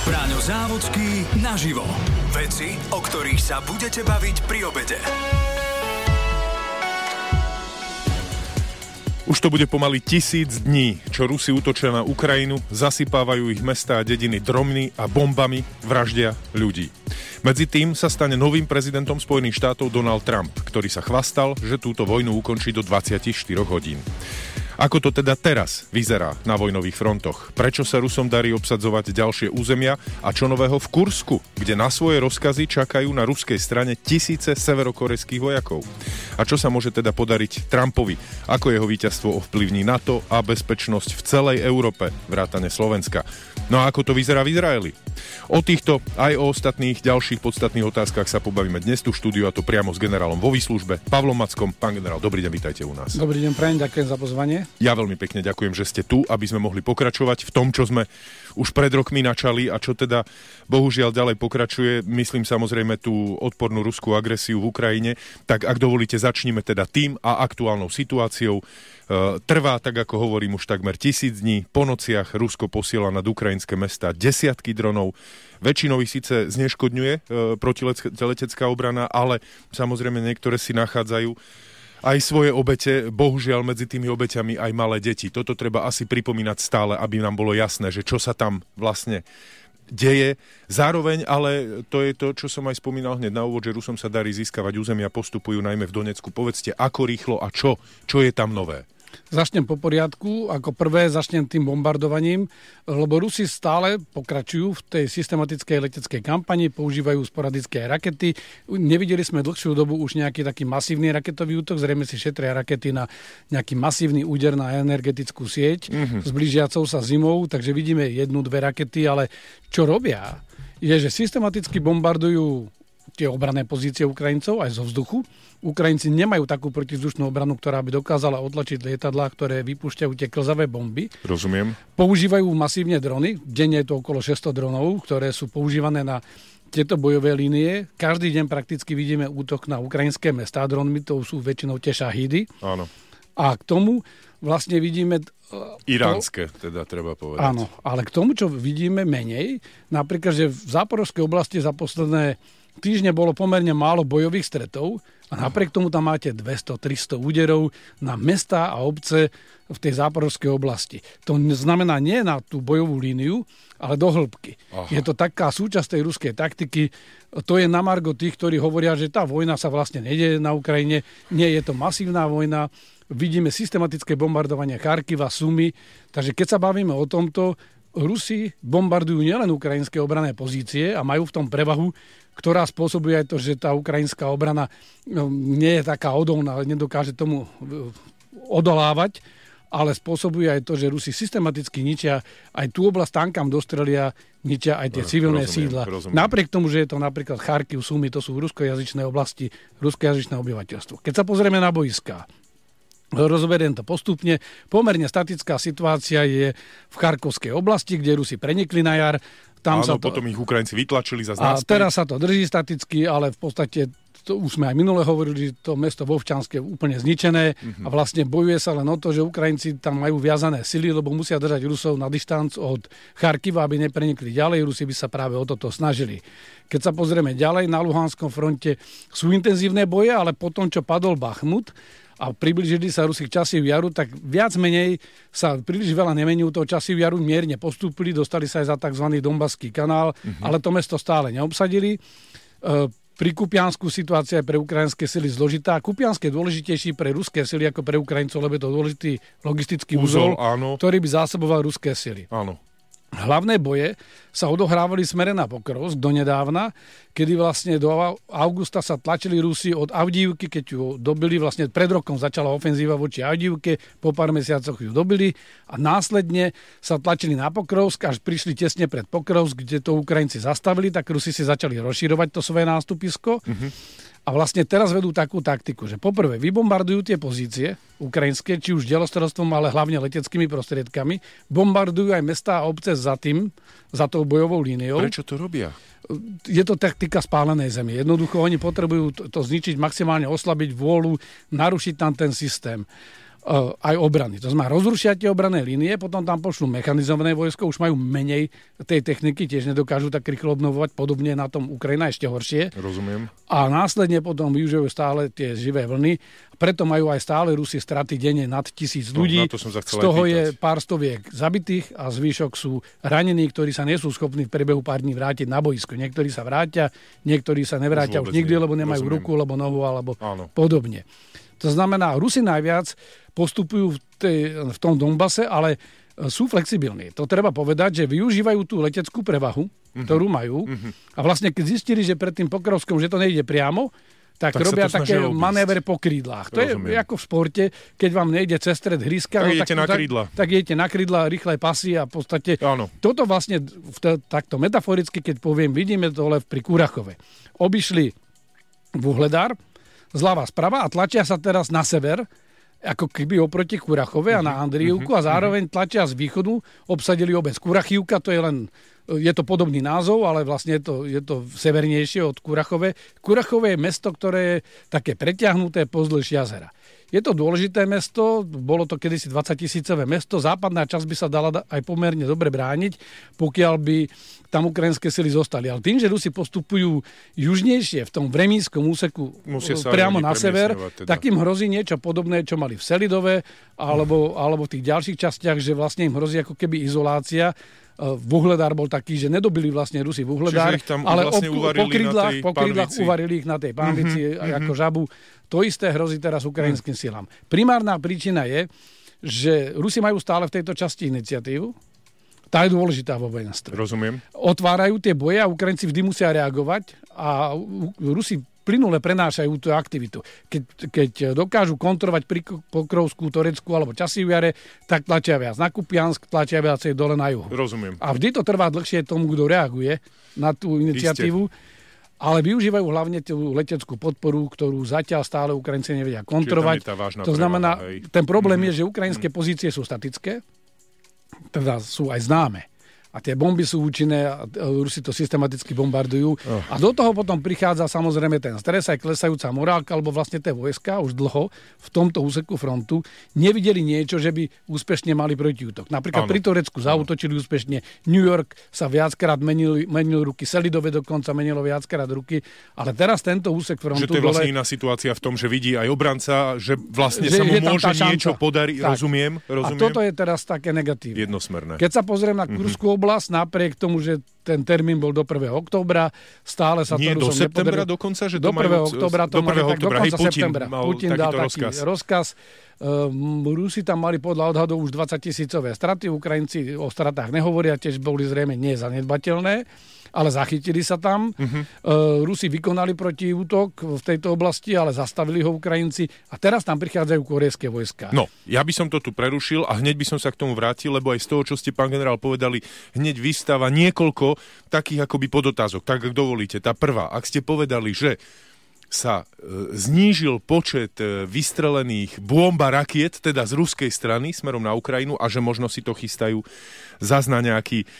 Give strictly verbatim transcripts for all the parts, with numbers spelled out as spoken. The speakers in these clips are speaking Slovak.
Braňo Závodský naživo. Veci, o ktorých sa budete baviť pri obede. Už to bude pomaly tisíc dní, čo Rusi útočia na Ukrajinu, zasypávajú ich mestá a dediny drommi a bombami, vraždia ľudí. Medzi tým sa stane novým prezidentom Spojených štátov Donald Trump, ktorý sa chvastal, že túto vojnu ukončí do dvadsaťštyri hodín. Ako to teda teraz vyzerá na vojnových frontoch? Prečo sa Rusom darí obsadzovať ďalšie územia? A čo nového v Kursku, kde na svoje rozkazy čakajú na ruskej strane tisíce severokorejských vojakov? A čo sa môže teda podariť Trumpovi? Ako jeho víťazstvo ovplyvní NATO a bezpečnosť v celej Európe, vrátane Slovenska? No a ako to vyzerá v Izraeli? O týchto aj o ostatných ďalších podstatných otázkach sa pobavíme dnes tu v štúdiu, a to priamo s generálom vo výslužbe Pavlom Mackom. Pán generál, dobrý deň, vítajte u nás. Dobrý deň, prajem, ďakujem za pozvanie. Ja veľmi pekne ďakujem, že ste tu, aby sme mohli pokračovať v tom, čo sme už pred rokmi načali a čo teda bohužiaľ ďalej pokračuje. Myslím samozrejme tú odpornú ruskú agresiu v Ukrajine. Tak ak dovolíte, začníme teda tým a aktuálnou situáciou. E, trvá, tak ako hovorím, už takmer tisíc dní. Po nociach Rusko posiela nad ukrajinské mestá desiatky dronov. Väčšinou ich síce zneškodňuje e, protiletecká obrana, ale samozrejme niektoré si nachádzajú aj svoje obete, bohužiaľ medzi tými obeťami aj malé deti. Toto treba asi pripomínať stále, aby nám bolo jasné, že čo sa tam vlastne deje. Zároveň, ale to je to, čo som aj spomínal hneď na úvod, že Rusom sa darí získavať územia, postupujú najmä v Donecku. Povedzte, ako rýchlo a čo? Čo je tam nové? Začnem po poriadku. Ako prvé začnem tým bombardovaním, lebo Rusi stále pokračujú v tej systematickej leteckej kampani, používajú sporadické rakety. Nevideli sme dlhšiu dobu už nejaký taký masívny raketový útok, zrejme si šetria rakety na nejaký masívny úder na energetickú sieť mm-hmm. s blížiacou sa zimou, takže vidíme jednu, dve rakety, ale čo robia, je, že systematicky bombardujú tie obranné pozície Ukrajincov aj zo vzduchu. Ukrajinci nemajú takú protizdušnú obranu, ktorá by dokázala odtlačiť lietadlá, ktoré vypúšťajú tie klzavé bomby. Rozumiem. Používajú masívne drony. Denne je to okolo šesťsto dronov, ktoré sú používané na tieto bojové línie. Každý deň prakticky vidíme útok na ukrajinské mestá dronmi, to sú väčšinou tie šahídy. Áno. A k tomu vlastne vidíme... Iránske, to, teda treba povedať. Áno, ale k tomu, čo vidíme menej, napríklad, že v Záporovskej oblasti za posledné týždne bolo pomerne málo bojových stretov a napriek tomu tam máte dvesto tristo úderov na mestá a obce v tej Záporovskej oblasti. To znamená nie na tú bojovú líniu, ale do hĺbky. Aha. Je to taká súčasť tej ruskej taktiky. To je na margo tých, ktorí hovoria, že tá vojna sa vlastne nedeje na Ukrajine. Nie, je to masívna vojna. Vidíme systematické bombardovanie Charkiva, Sumy. Takže keď sa bavíme o tomto, Rusi bombardujú nielen ukrajinské obranné pozície a majú v tom prevahu, ktorá spôsobuje aj to, že tá ukrajinská obrana nie je taká odolná, nedokáže tomu odolávať, ale spôsobuje aj to, že Rusi systematicky ničia aj tú oblasť, tam kam dostrelia, ničia aj tie no, civilné rozumiem, sídla. Rozumiem. Napriek tomu, že je to napríklad Charkiv, Sumy, to sú ruskojazyčné oblasti, ruskojazyčné obyvateľstvo. Keď sa pozrieme na bojská, rozoberiem to postupne. Pomerne statická situácia je v Charkovskej oblasti, kde Rusi prenikli na jar. Tam Áno, sa to... potom ich Ukrajinci vytlačili za A naspäť. teraz sa to drží staticky, ale v podstate, to už sme aj minule hovorili, že to mesto Vovčanské je úplne zničené mm-hmm. a vlastne bojuje sa len o to, že Ukrajinci tam majú viazané sily, lebo musia držať Rusov na dištanc od Charkiva, aby neprenikli ďalej. Rusi by sa práve o toto snažili. Keď sa pozrieme ďalej, na Luhanskom fronte sú intenzívne boje, ale potom, čo padol Bachmut, a priblížili sa Rusi k Časiu jaru, tak viac menej sa príliš veľa nemení u toho Časiu jaru, mierne postúpili, dostali sa aj za tzv. Donbaský kanál, mm-hmm. ale to mesto stále neobsadili. E, pri Kupiansku situácia je pre ukrajinské sily zložitá. Kupiansk je dôležitejší pre ruské sily ako pre Ukrajincov, lebo je to dôležitý logistický úzol, úzol ktorý by zásoboval ruské sily. Áno. Hlavné boje sa odohrávali smere na Pokrovsk donedávna, kedy vlastne do augusta sa tlačili Rusi od Avdijivky, keď ju dobili, vlastne pred rokom začala ofenzíva voči Avdijivke, po pár mesiacoch ju dobili a následne sa tlačili na Pokrovsk, až prišli tesne pred Pokrovsk, kde to Ukrajinci zastavili, tak Rusi si začali rozširovať to svoje nástupisko. Mm-hmm. A vlastne teraz vedú takú taktiku, že poprvé vybombardujú tie pozície ukrajinské, či už delostrelectvom, ale hlavne leteckými prostriedkami. Bombardujú aj mestá a obce za tým, za tou bojovou líniou. Prečo to robia? Je to taktika spálenej zemi. Jednoducho oni potrebujú to, to zničiť, maximálne oslabiť vôľu, narušiť tam ten systém. aj obrany. To znamená, rozrušia tie obranné línie, potom tam pošlú mechanizované vojsko, už majú menej tej techniky, tiež nedokážu tak rýchlo obnovovať, podobne na tom Ukrajina ešte horšie. Rozumiem. A následne potom využívajú stále tie živé vlny, preto majú aj stále Rusi straty denne nad tisíc ľudí. No, z toho je pár stoviek zabitých a zvyšok sú ranení, ktorí sa nie sú schopní v priebehu pár dní vrátiť na boisko. Niektorí sa vrátia, niektorí sa nevrátia už, už nikdy, nie. lebo nemajú Rozumiem. ruku, lebo nohu, alebo Áno. podobne. To znamená, Rusi najviac postupujú v, tej, v tom Donbase, ale sú flexibilní. To treba povedať, že využívajú tú leteckú prevahu, mm-hmm. ktorú majú. Mm-hmm. A vlastne, keď zistili, že pred tým Pokrovskom, že to nejde priamo, tak, tak robia také manévre po krídlach. To Rozumiem. je ako v športe, keď vám nejde cez stred hryska, tak no, idete tak, na krídla. Tak, tak idete na krídla, rýchle pasy a v podstate Áno. toto vlastne t- takto metaforicky, keď poviem, vidíme to len pri Kurachove. Obišli Vuhledár, zľava sprava a tlačia sa teraz na sever, ako keby oproti Kurachove a na Andrijivku a zároveň tlačia z východu, obsadili obec Kurachivka, to je len, je to podobný názov, ale vlastne je to, je to severnejšie od Kurachove. Kurachove je mesto, ktoré je také preťahnuté pozdĺž jazera. Je to dôležité mesto, bolo to kedysi dvadsaťtisícové mesto, západná časť by sa dala aj pomerne dobre brániť, pokiaľ by tam ukrajinské sily zostali. Ale tým, že Rusi postupujú južnejšie v tom vremínskom úseku priamo na sever, teda. tak im hrozí niečo podobné, čo mali v Selidove alebo, alebo v tých ďalších častiach, že vlastne im hrozí ako keby izolácia. Vuhledár bol taký, že nedobili vlastne Rusi Vuhledár, ale vlastne ob, po krídlach, po krídlach uvarili ich na tej pánvici mm-hmm, ako žabu. To isté hrozí teraz ukrajinským mm. silám. Primárna príčina je, že Rusi majú stále v tejto časti iniciatívu. Tá je dôležitá vo vojenstve. Rozumiem. Otvárajú tie boje a Ukrajinci vždy musia reagovať a Rusi plynule prenášajú tú aktivitu. Keď, keď dokážu kontrolovať Pokrovskú, Toreckú alebo Časiviare, tak tlačia viac na Kupiansk, tlačia viacej dole na juhu. Rozumiem. A vždy to trvá dlhšie tomu, kto reaguje na tú iniciatívu. Isté. Ale využívajú hlavne tú leteckú podporu, ktorú zatiaľ stále Ukrajinci nevedia kontrolovať. To znamená, prevaha, ten problém mm-hmm. je, že ukrajinské mm-hmm. pozície sú statické, teda sú aj známe. A tie bomby sú účinné a Rusi to systematicky bombardujú. Oh. A do toho potom prichádza samozrejme ten stres, aj klesajúca morálka, alebo vlastne tie vojska už dlho v tomto úseku frontu nevideli niečo, že by úspešne mali protiútok. Napríklad ano. pri Turecku zaútočili úspešne. New York sa viackrát menil, menil ruky, Selidove dokonca menilo viackrát ruky, ale teraz tento úsek frontu... Že to je vlastne dole, iná situácia v tom, že vidí aj obranca, že vlastne že sa mu môže niečo podariť. Rozumiem, rozumiem. A toto je teraz také negatívne. Jednosmerné. Keď sa pozriem na Kurskú mm-hmm. oblasť, napriek tomu, že ten termín bol do prvého októbra, stále sa Nie, to do septembra nepodarilo. Dokonca, že to do prvého majú... októbra to do prvého mali, tak októbra. dokonca Hej, Putin septembra. mal Putin dal taký rozkaz. rozkaz. Um, Rusi tam mali podľa odhadov už dvadsaťtisícové straty, Ukrajinci o stratách nehovoria, tiež boli zrejme nezanedbateľné, ale zachytili sa tam. Uh-huh. Uh, Rusi vykonali protiútok v tejto oblasti, ale zastavili ho Ukrajinci a teraz tam prichádzajú korejské vojska. No, ja by som to tu prerušil a hneď by som sa k tomu vrátil, lebo aj z toho, čo ste, pán generál, povedali, hneď vystáva niekoľko takých akoby podotázok. Tak, ak dovolíte, tá prvá. Ak ste povedali, že sa e, znížil počet e, vystrelených bomb a rakiet, teda z ruskej strany, smerom na Ukrajinu a že možno si to chystajú zas na nejaký e,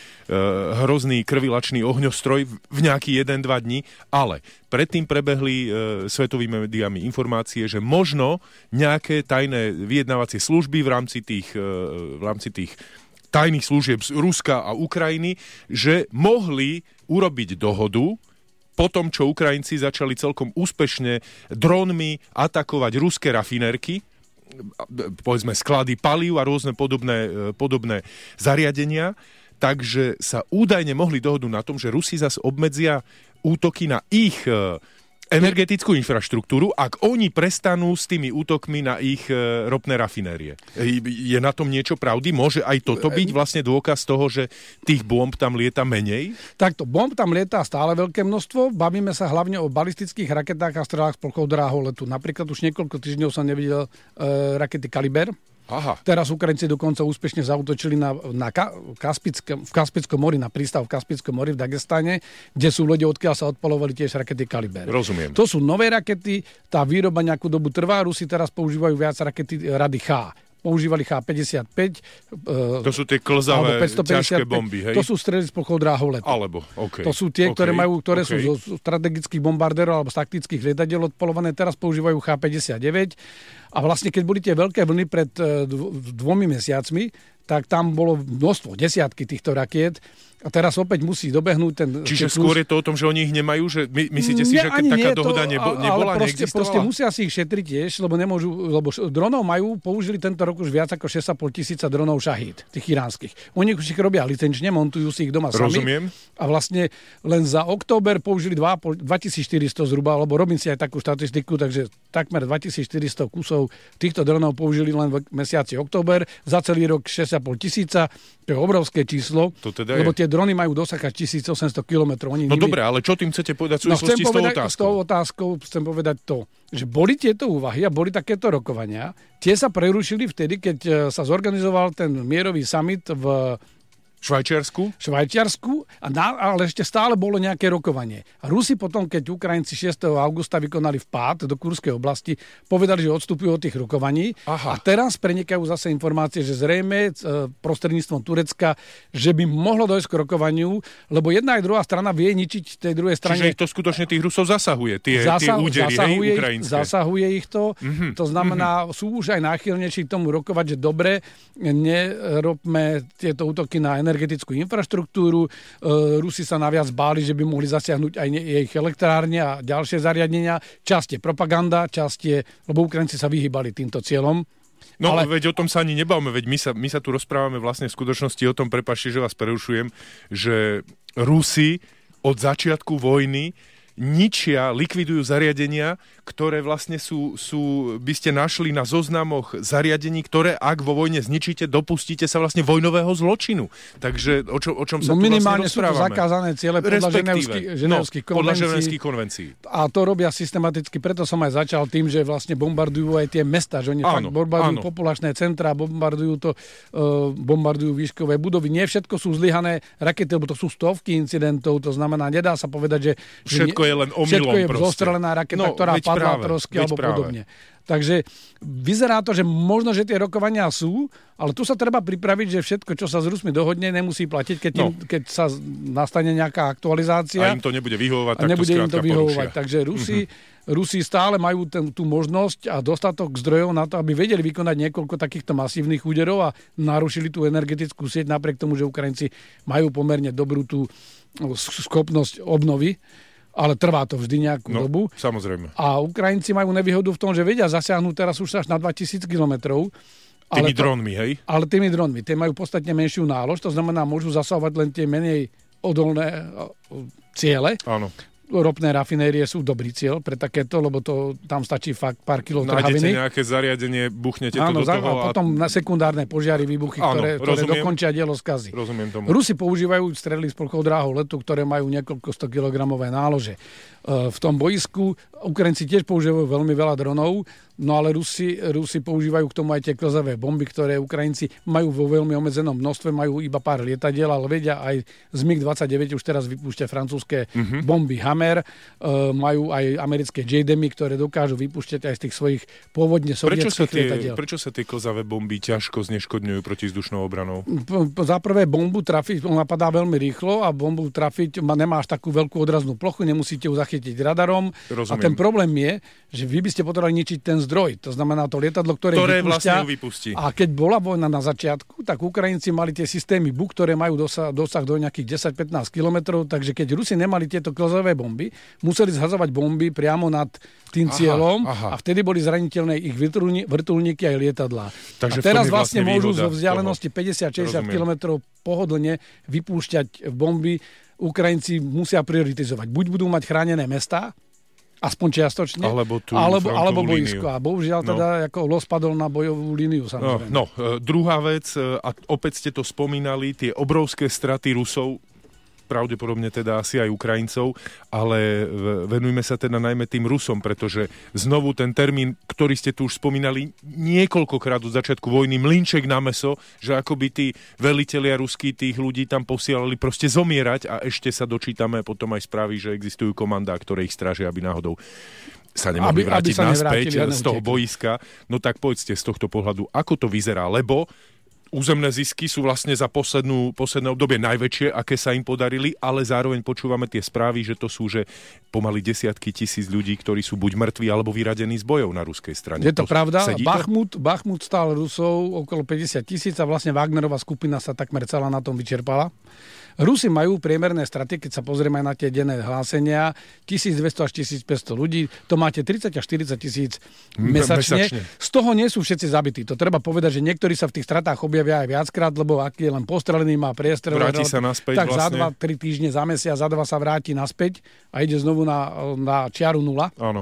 hrozný krvilačný ohňostroj v nejaký jeden dva dní, ale predtým prebehli e, svetovými médiami informácie, že možno nejaké tajné vyjednávacie služby v rámci tých, e, v rámci tých tajných služieb z Ruska a Ukrajiny, že mohli urobiť dohodu po tom, čo Ukrajinci začali celkom úspešne drónmi atakovať ruské rafinerky, povedzme sklady palív a rôzne podobné, podobné zariadenia, takže sa údajne mohli dohodnúť na tom, že Rusi zase obmedzia útoky na ich energetickú infraštruktúru, ak oni prestanú s tými útokmi na ich e, ropné rafinérie. E, je na tom niečo pravdy? Môže aj toto byť vlastne dôkaz toho, že tých bomb tam lieta menej? Takto, bomb tam lieta stále veľké množstvo. Bavíme sa hlavne o balistických raketách a strelách s plochou dráhou letu. Napríklad už niekoľko týždňov som nevidel e, rakety Kaliber. Aha. Teraz Ukrajinci dokonca úspešne zaútočili na, na Kaspickom, v Kaspickom mori, na prístav v Kaspickom mori v Dagestane, kde sú lode, odkiaľ sa odpalovali tiež rakety Kaliber. Rozumiem. To sú nové rakety, tá výroba nejakú dobu trvá, Rusi teraz používajú viac rakety rady H. Používali H päťdesiatpäť. To sú tie klzavé, ťažké bomby, hej? To sú strely s plochou dráhou letu. Alebo, okay. To sú tie, okay. ktoré majú, ktoré okay. sú zo strategických bombardérov alebo z taktických lietadiel odpalované. Teraz používajú H päťdesiatdeväť. A vlastne, keď boli tie veľké vlny pred dvomi mesiacmi, tak tam bolo množstvo, desiatky týchto rakiet. A teraz opäť musí dobehnúť ten... Čiže cyklus. skôr je to o tom, že oni ich nemajú? Že my, myslíte si, že keď taká nie, dohoda to, nebo, nebola, ale proste, neexistovala? proste musia si ich šetriť tiež, lebo nemôžu, lebo dronov majú, použili tento rok už viac ako šesť a pol tisíca dronov Šahíd, tých iránskych. Oni už ich robia licenčne, montujú si ich doma sami. Rozumiem. A vlastne len za október použili dvetisícštyristo zhruba, lebo robím si aj takú štatistiku, takže takmer dvetisícštyristo kusov týchto dronov použili len v mesiaci október, za celý rok šesť a pol tisíca, to je obrovské číslo, to teda lebo je. tie drony majú dosah tisícosemsto kilometrov. No nimi... dobre, ale čo tým chcete povedať v súvislosti no, s tou otázkou? S tou otázkou chcem povedať to, že boli tieto úvahy a boli takéto rokovania. Tie sa prerušili vtedy, keď sa zorganizoval ten mierový summit v Švajčiarsku? Švajčiarsku, a na, ale ešte stále bolo nejaké rokovanie. A Rusi potom, keď Ukrajinci šiesteho augusta vykonali vpád do Kurskej oblasti, povedali, že odstupujú od tých rokovaní. Aha. A teraz prenikajú zase informácie, že zrejme prostredníctvom Turecka, že by mohlo dojsť k rokovaniu, lebo jedna aj druhá strana vie ničiť tej druhej strane. Čiže ich to skutočne tých Rusov zasahuje, tie, Zasah, tie údery, zasahuje, hej, ukrajinské. Zasahuje ich to. Mm-hmm. To znamená, mm-hmm. sú už aj náchylnejší k tomu rokovať, že dobre, nerobme tieto útoky na energetickú infraštruktúru. Rusi sa naviac báli, že by mohli zasiahnuť aj ich elektrárne a ďalšie zariadenia. Časť je propaganda, časť je, lebo Ukrajinci sa vyhýbali týmto cieľom. No, ale... veď o tom sa ani nebavme, veď my sa, my sa tu rozprávame vlastne v skutočnosti o tom, prepáčte, že vás prerušujem, že Rusi od začiatku vojny ničia, likvidujú zariadenia, ktoré vlastne sú, sú, by ste našli na zoznamoch zariadení, ktoré ak vo vojne zničíte, dopustíte sa vlastne vojnového zločinu. Takže o, čo, o čom sa no, tu minimálne vlastne rozprávame? sú to zakázané ciele podľa ženevských, ženevských no, podľa ženevských konvencií. A to robia systematicky, preto som aj začal tým, že vlastne bombardujú aj tie mesta, že oni áno, fakt bombardujú áno. populačné centrá, bombardujú to, uh, bombardujú výškové budovy. Nie všetko sú zlyhané rakety, lebo to sú stovky incidentov, to znamená, nedá sa povedať, že... Všetko je len omylom Všetko je proste. zostrelená raketa, no, ktorá padla práve, trosky alebo práve. podobne. Takže vyzerá to, že možno, že tie rokovania sú, ale tu sa treba pripraviť, že všetko, čo sa s Rusmi dohodne, nemusí platiť, keď, no. im, keď sa nastane nejaká aktualizácia. A im to nebude vyhovovať, a tak nebude to im to vyhovovať. porušia. Takže Rusi, mm-hmm. Rusi stále majú ten, tú možnosť a dostatok zdrojov na to, aby vedeli vykonať niekoľko takýchto masívnych úderov a narušili tú energetickú sieť, napriek tomu, že Ukrajinci majú pomerne dobrú tú schopnosť obnovy. Ale trvá to vždy nejakú no, dobu. Samozrejme. A Ukrajinci majú nevýhodu v tom, že vedia zasiahnuť teraz už až na dvetisíc kilometrov. Tými dronmi, hej? Ale tými dronmi. Tie majú podstatne menšiu nálož, to znamená, môžu zasahovať len tie menej odolné ciele. Áno. Ropné rafinérie sú dobrý cieľ pre takéto, lebo to tam stačí fakt pár kilov trhaviny. Nájdete nejaké zariadenie, buchnete áno, to do toho. A potom na sekundárne požiary, výbuchy, áno, ktoré, ktoré dokončia dielo skazy. Rozumiem tomu. Rusi používajú strely s plochou dráhou letu, ktoré majú niekoľko sto kilogramové nálože. V tom bojsku Ukrajinci tiež používajú veľmi veľa dronov, no ale Rusi, Rusi používajú k tomu aj tie klzavé bomby, ktoré Ukrajinci majú vo veľmi obmedzenom množstve, majú iba pár lietadiel, ale vedia aj z mig dvadsaťdeväť už teraz vypúšťa francúzske mm-hmm. bomby Hammer, uh, majú aj americké J D M, ktoré dokážu vypúšťať aj z tých svojich pôvodne sovietských lietadiel. Prečo sa tie klzavé bomby ťažko zneškodňujú proti vzdušnou obranou? Za prvé bombu trafiť, on napadá veľmi rýchlo a bombu trafiť, nemáš takú veľkú odraznú plochu, nemusíte ju zachytiť radarom. Rozumiem. A ten problém je, že vy by ste potrebovali ničiť ten zdroj. To znamená to lietadlo, ktoré, ktoré vypúšťa. Vlastne vypustí. A keď bola vojna na začiatku, tak Ukrajinci mali tie systémy B U, ktoré majú dosah, dosah do nejakých desať až pätnásť kilometrov, takže keď Rusi nemali tieto klzové bomby, museli zhazovať bomby priamo nad tým aha, cieľom aha. a vtedy boli zraniteľné ich vrtuľníky aj lietadlá. Takže a teraz vlastne, vlastne môžu zo vzdialenosti päťdesiat až šesťdesiat kilometrov pohodlne vypúšťať bomby. Ukrajinci musia prioritizovať. Buď budú mať chránené mestá, aspoň čiastočne, alebo, tú alebo, alebo boisko. A bohužiaľ no. teda ako los padol na bojovú líniu, samozrejme. No, no, druhá vec, a opäť ste to spomínali, tie obrovské straty Rusov, pravdepodobne teda asi aj Ukrajincov, ale venujme sa teda najmä tým Rusom, pretože znovu ten termín, ktorý ste tu už spomínali niekoľkokrát od začiatku vojny, mlynček na mäso, že akoby tí velitelia ruskí tých ľudí tam posielali proste zomierať a ešte sa dočítame potom aj správy, že existujú komandá, ktoré ich strážia, aby náhodou sa nemohli aby, vrátiť aby sa naspäť z toho boiska. No tak povedzte z tohto pohľadu, ako to vyzerá, lebo územné zisky sú vlastne za poslednú, posledné obdobie najväčšie, aké sa im podarili, ale zároveň počúvame tie správy, že to sú že pomaly desiatky tisíc ľudí, ktorí sú buď mŕtvi, alebo vyradení z bojov na ruskej strane. Je to, to pravda. To? Bachmut, Bachmut stál Rusov okolo päťdesiat tisíc a vlastne Wagnerová skupina sa takmer celá na tom vyčerpala. Rusi majú priemerné straty, keď sa pozrieme na tie denné hlásenia, tisícdvesto až tisícpäťsto ľudí, to máte tridsať až štyridsať tisíc mesačne. mesačne. Z toho nie sú všetci zabití. To treba povedať, že niektorí sa v tých stratách objavia aj viackrát, lebo aký je len postrelený, má priestrel. Vráti sa naspäť tak vlastne. za dva tri týždne, za mesiac, za dva sa vráti naspäť a ide znovu na, na čiaru nula. Áno.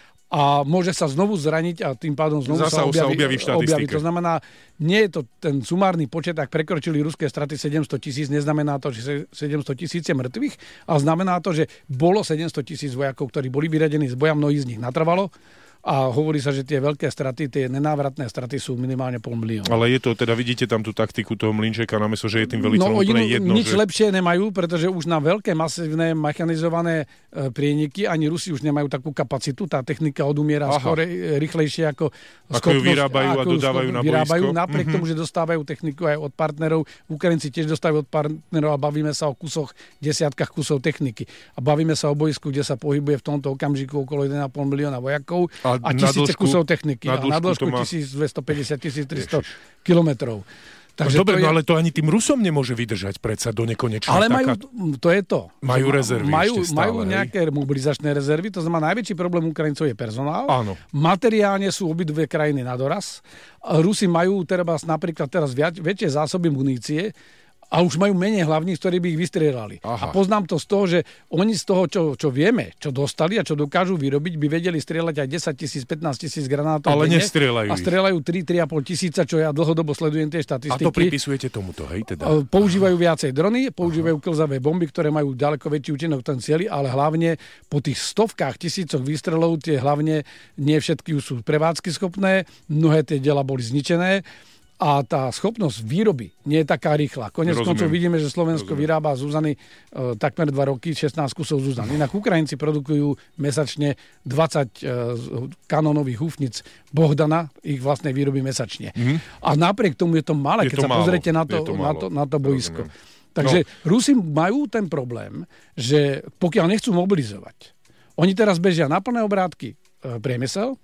A môže sa znovu zraniť a tým pádom znovu Zasa sa objaví, sa objaví v štatistike. objaví. To znamená, nie je to ten sumárny počet, ak prekročili ruské straty sedemsto tisíc, neznamená to, že sedemsto tisíc je mŕtvych, ale znamená to, že bolo sedemsto tisíc vojakov, ktorí boli vyradení z boja, mnohí z nich natrvalo. A hovorí sa, že tie veľké straty, tie nenávratné straty sú minimálne pol milióna. Ale je to, teda vidíte tam tú taktiku toho Mlynčeka, namiesto, že je tým veliteľom no, úplne jedno. Nič že... lepšie nemajú, pretože už na veľké masívne mechanizované e, prieniky ani Rusi už nemajú takú kapacitu. Tá technika odumiera skôr e, rýchlejšie ako Ako ju vyrábajú a dodávajú na vyrábajú, boisko. Napriek mm-hmm. tomu, že dostávajú techniku aj od partnerov. Ukrajinci tiež dostávajú od partnerov a bavíme sa o kusoch, desiatkách kusov techniky. A bavíme sa o boisku, kde sa pohybuje v tomto okamžiku okolo jeden a pol milióna vojakov a, a tisíce kusov techniky. Na dĺžku, a na dĺžku má... tisícdvestopäťdesiat až tisíctristo kilometrov. Takže no dobre, je... no ale to ani tým Rusom nemôže vydržať predsa do nekonečna. Ale majú, taká... to je to. Majú rezervy majú, ešte stále, majú nejaké mobilizačné rezervy, to znamená, najväčší problém Ukrajincov je personál. Áno. Materiálne sú obidve krajiny na doraz. Rusi majú teraz, napríklad teraz viac, väčšie zásoby munície, a už majú menej hlavných, ktorí by ich vystrieľali. A poznám to z toho, že oni z toho, čo, čo vieme, čo dostali a čo dokážu vyrobiť, by vedeli strieľať aj desať tisíc, pätnásť tisíc granátov. Ale denne, nestrieľajú a strieľajú tri, tri a pol tisíca, čo ja dlhodobo sledujem tie štatistiky. A to pripisujete tomuto, hej? Teda. Používajú viacej drony, používajú klzavé bomby, ktoré majú ďaleko väčší účinok v tom cieli, ale hlavne po tých stovkách tisícoch výstrelov tie hlavne nie všetky už sú prevádzky schopné, mnohé tie diela boli zničené. A tá schopnosť výroby nie je taká rýchla. Konec koncov vidíme, že Slovensko Rozumiem. vyrába Zuzany e, takmer dva roky, šestnásť kusov Zuzany. Inak Ukrajinci produkujú mesačne dvadsať e, kanónových húfnic Bohdana, ich vlastnej výroby mesačne. Mm-hmm. A napriek tomu je to malé, je keď to sa málo. pozriete na to, to na to, na to boisko. Rozumiem. Takže no. Rusi majú ten problém, že pokiaľ nechcú mobilizovať, oni teraz bežia na plné obrátky e, priemysel,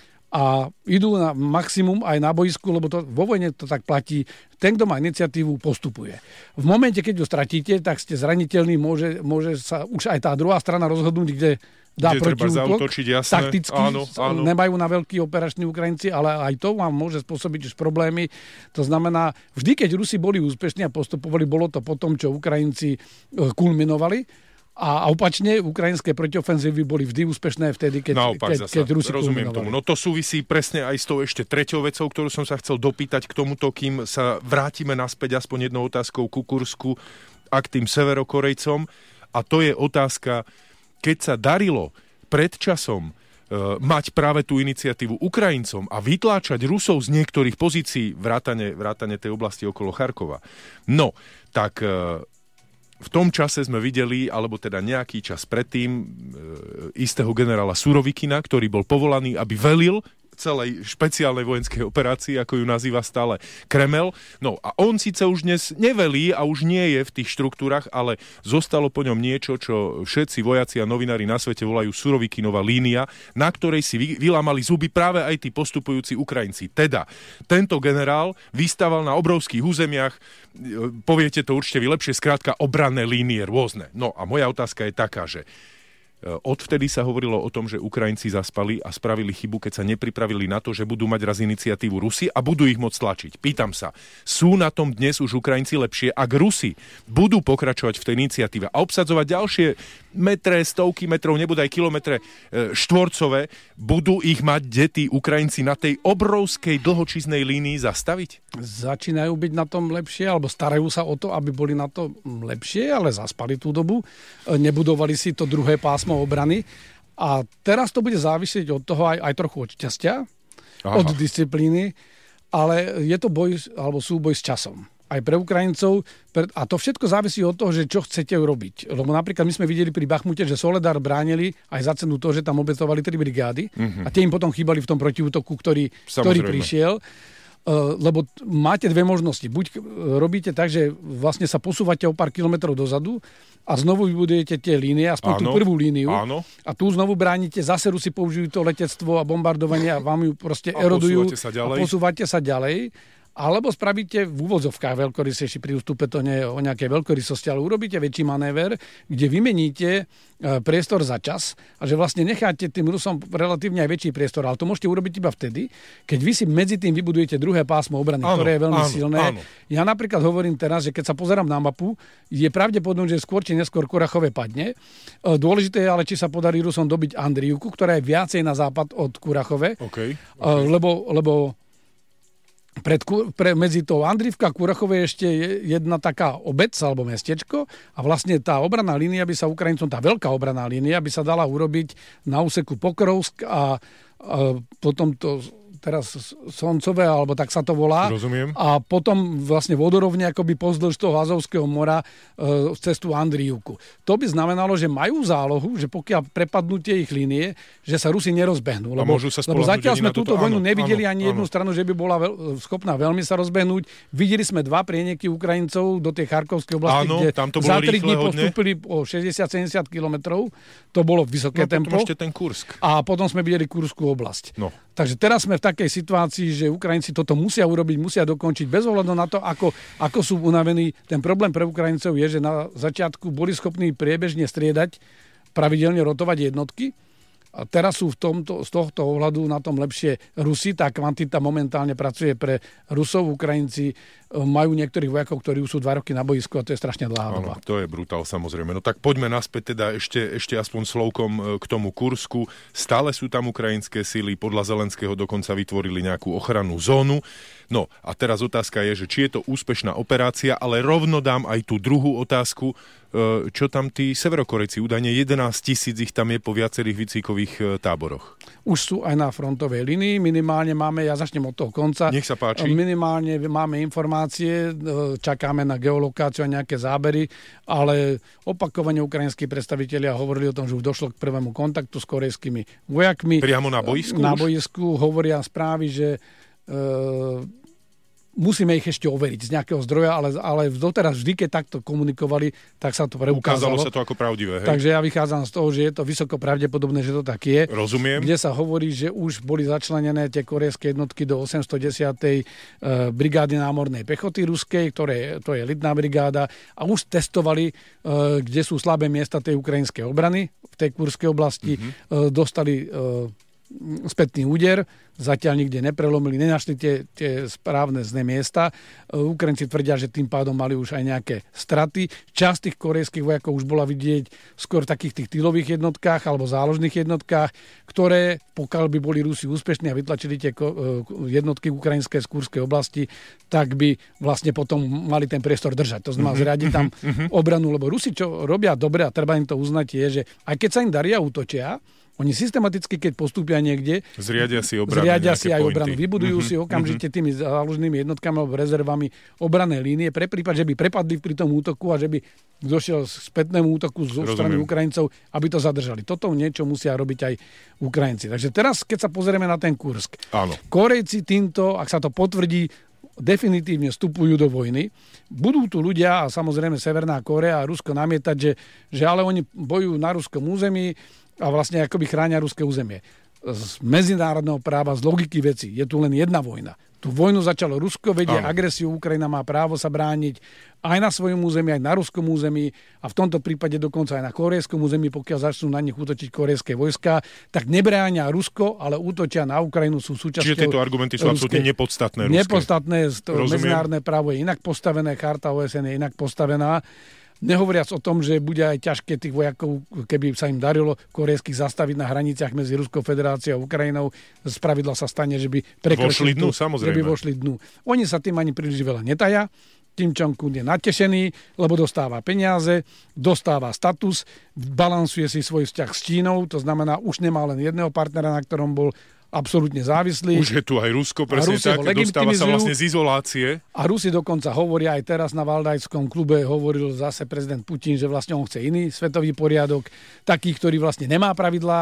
a idú na maximum aj na boisku, lebo to, vo vojne to tak platí. Ten, kto má iniciatívu, postupuje. V momente, keď ju stratíte, tak ste zraniteľní, môže, môže sa už aj tá druhá strana rozhodnúť, kde dá protiútok. Takticky áno, áno. Nemajú na veľký operačný Ukrajinci, ale aj to vám môže spôsobiť už problémy. To znamená, vždy, keď Rusi boli úspešní a postupovali, bolo to po tom, čo Ukrajinci kulminovali. A opačne, ukrajinské protiofenzívy boli vždy úspešné vtedy, keď, Naopak, keď, keď Rusi rozumiem tomu. No to súvisí presne aj s tou ešte treťou vecou, ktorú som sa chcel dopýtať k tomuto, kým sa vrátime naspäť aspoň jednou otázkou ku Kursku a k tým severokorejcom. A to je otázka, keď sa darilo pred časom uh, mať práve tú iniciatívu Ukrajincom a vytláčať Rusov z niektorých pozícií vrátane, vrátane tej oblasti okolo Charkova. No, tak... Uh, V tom čase sme videli, alebo teda nejaký čas predtým, e, istého generála Surovikina, ktorý bol povolaný, aby velil celej špeciálnej vojenskej operácii, ako ju nazýva stále Kremel. No a on síce už dnes nevelí a už nie je v tých štruktúrach, ale zostalo po ňom niečo, čo všetci vojaci a novinári na svete volajú Surovikinova línia, na ktorej si vylámali zuby práve aj tí postupujúci Ukrajinci. Teda, tento generál vystával na obrovských územiach, poviete to určite vy lepšie, skrátka obranné línie rôzne. No a moja otázka je taká, že odvtedy sa hovorilo o tom, že Ukrajinci zaspali a spravili chybu, keď sa nepripravili na to, že budú mať raz iniciatívu Rusi a budú ich môcť tlačiť. Pýtam sa, sú na tom dnes už Ukrajinci lepšie, ak Rusi budú pokračovať v tej iniciatíve a obsadzovať ďalšie metre, stovky metrov, nebude aj kilometre štvorcové, budú ich mať deti Ukrajinci na tej obrovskej dlhočíznej línii zastaviť? Začínajú byť na tom lepšie, alebo starajú sa o to, aby boli na to lepšie, ale zaspali tú dobu. Nebudovali si to druhé pásmo obrany. A teraz to bude závisieť od toho aj, aj trochu od šťastia, Aha. od disciplíny, ale je to boj alebo súboj s časom. Aj pre Ukrajincov. A to všetko závisí od toho, že čo chcete urobiť. Lebo napríklad my sme videli pri Bachmute, že Soledar bránili aj za cenu toho, že tam obetovali tri brigády mm-hmm. a tie im potom chýbali v tom protiútoku, ktorý, ktorý prišiel. lebo máte dve možnosti. Buď robíte tak, že vlastne sa posúvate o pár kilometrov dozadu a znovu vybudujete tie línie, aspoň áno, tú prvú líniu. Áno. A tu znovu bránite, zase Rusi použijú to letectvo a bombardovanie a vám ju proste a erodujú posúvate sa ďalej. a posúvate sa ďalej. Alebo spravíte v úvodzovkách veľkorysejší pri ústupe, to nie je o nejakej veľkorysosti, ale urobíte väčší manéver, kde vymeníte priestor za čas a že vlastne necháte tým Rusom relatívne aj väčší priestor. Ale to môžete urobiť iba vtedy, keď vy si medzi tým vybudujete druhé pásmo obrany, áno, ktoré je veľmi áno, silné. Áno. Ja napríklad hovorím teraz, že keď sa pozerám na mapu, je pravdepodobné, že skôr či neskôr Kurachove padne. Dôležité je ale, či sa podarí Rusom dobiť Andriivku, ktorá je viacej na západ od Kurachove. Okay, okay. Lebo, lebo Pred, pre, medzi tou Andriivka a Kurachove je ešte jedna taká obec alebo mestečko a vlastne tá obranná línia by sa Ukrajincom, tá veľká obranná línia by sa dala urobiť na úseku Pokrovsk a, a potom to teraz Soncové, alebo tak sa to volá. Rozumiem. A potom vlastne vodorovne akoby pozdĺž toho Azovského mora e, cez tú Andriivku. To by znamenalo, že majú zálohu, že pokiaľ prepadnú tie ich línie, že sa Rusi nerozbehnú. Lebo, sa lebo zatiaľ sme túto vojnu áno, nevideli áno, ani jednu áno. stranu, že by bola veľ, schopná veľmi sa rozbehnúť. Videli sme dva prienieky Ukrajincov do tej Charkovskej oblasti, áno, kde tam to za tri dní hodne. postúpili o šesťdesiat sedemdesiat kilometrov. To bolo vysoké no, tempo. Ešte ten Kursk. A potom sme videli Kurskú oblasť. No. Takže teraz sme v takej situácii, že Ukrajinci toto musia urobiť, musia dokončiť bez ohľadu na to, ako, ako sú unavení. Ten problém pre Ukrajincov je, že na začiatku boli schopní priebežne striedať, pravidelne rotovať jednotky. A teraz sú v tomto, z tohto ohľadu na tom lepšie Rusi. Tá kvantita momentálne pracuje pre Rusov. Ukrajinci majú niektorých vojakov, ktorí už sú dva roky na boisku a to je strašne dlhá doba. To je brutál, samozrejme. No tak poďme naspäť teda ešte, ešte aspoň slovkom k tomu Kursku. Stále sú tam ukrajinské sily, podľa Zelenského dokonca vytvorili nejakú ochrannú zónu. No a teraz otázka je, že či je to úspešná operácia, ale rovno dám aj tú druhú otázku, čo tam tí Severokorejci, údajne jedenásť tisíc ich tam je po viacerých výcvikových táboroch. Už sú aj na frontovej linii, minimálne máme, ja začnem od toho konca. Nech sa páči. Minimálne máme informácie, čakáme na geolokáciu a nejaké zábery, ale opakovane ukrajinskí predstavitelia hovorili o tom, že už došlo k prvému kontaktu s korejskými vojakmi. Priamo na boisku? Na boisku hovoria správy, že e, musíme ich ešte overiť z nejakého zdroja, ale, ale doteraz vždy, keď takto komunikovali, tak sa to preukázalo. Ukázalo sa to ako pravdivé, hej? Takže ja vychádzam z toho, že je to vysoko pravdepodobné, že to tak je. Rozumiem. Kde sa hovorí, že už boli začlenené tie korejské jednotky do osemstodesiatej Uh, brigády námornej pechoty ruskej, ktoré, to je elitná brigáda, a už testovali, uh, kde sú slabé miesta tej ukrajinskej obrany v tej Kurskej oblasti. Mm-hmm. Uh, dostali uh, spätný úder, zatiaľ nikde neprelomili, nenašli tie, tie správne zné miesta. Ukrajinci tvrdia, že tým pádom mali už aj nejaké straty. Časť tých korejských vojakov už bola vidieť skôr v takých tých tylových jednotkách alebo záložných jednotkách, ktoré, pokiaľ by boli Rusi úspešní a vytlačili tie jednotky ukrajinské z Kurskej oblasti, tak by vlastne potom mali ten priestor držať. To znamená, zriadiť tam obranu, lebo Rusi, čo robia dobre, a treba im to uznať, je, že aj keď sa im daria útočia, oni systematicky, keď postúpia niekde, zriadia si obranu, zriadia si aj pointy. obranu. Vybudujú mm-hmm. si okamžite tými záložnými jednotkami alebo rezervami obranné línie pre prípad, že by prepadli pri tom útoku a že by došiel spätnému útoku zo strany Ukrajincov, aby to zadržali. Toto niečo musia robiť aj Ukrajinci. Takže teraz, keď sa pozrieme na ten Kursk. Áno. Korejci týmto, ak sa to potvrdí, definitívne vstupujú do vojny. Budú tu ľudia, a samozrejme Severná Kórea a Rusko namietať, že, že ale oni bojujú na ruskom území a vlastne akoby chránia ruské územie. Z medzinárodného práva, z logiky veci, je tu len jedna vojna. Tú vojnu začalo Rusko, vedie agresiu, Ukrajina má právo sa brániť aj na svojom území, aj na ruskom území a v tomto prípade dokonca aj na korejskom území, pokiaľ začnú na nich útočiť korejské vojská, tak nebránia Rusko, ale útočia na Ukrajinu, sú súčasťou. Čiže tieto argumenty sú absolútne nepodstatné. Ruské. Nepodstatné, medzinárodné právo je inak postavené, charta ó es en je inak postavená. Nehovoriac o tom, že bude aj ťažké tých vojakov, keby sa im darilo korejských zastaviť na hraniciach medzi Ruskou federáciou a Ukrajinou. Spravidla sa stane, že by prekročili dnu, samozrejme. Že by vošli dnu. Oni sa tým ani príliš veľa netaja. Kim Jong-un je natešený, lebo dostáva peniaze, dostáva status, balansuje si svoj vzťah s Čínou, to znamená, už nemá len jedného partnera, na ktorom bol absolútne závislý. Už je tu aj Rusko, presne tak, dostáva sa vlastne z izolácie. A Rusi dokonca hovoria, aj teraz na Valdajskom klube hovoril zase prezident Putin, že vlastne on chce iný svetový poriadok, taký, ktorý vlastne nemá pravidlá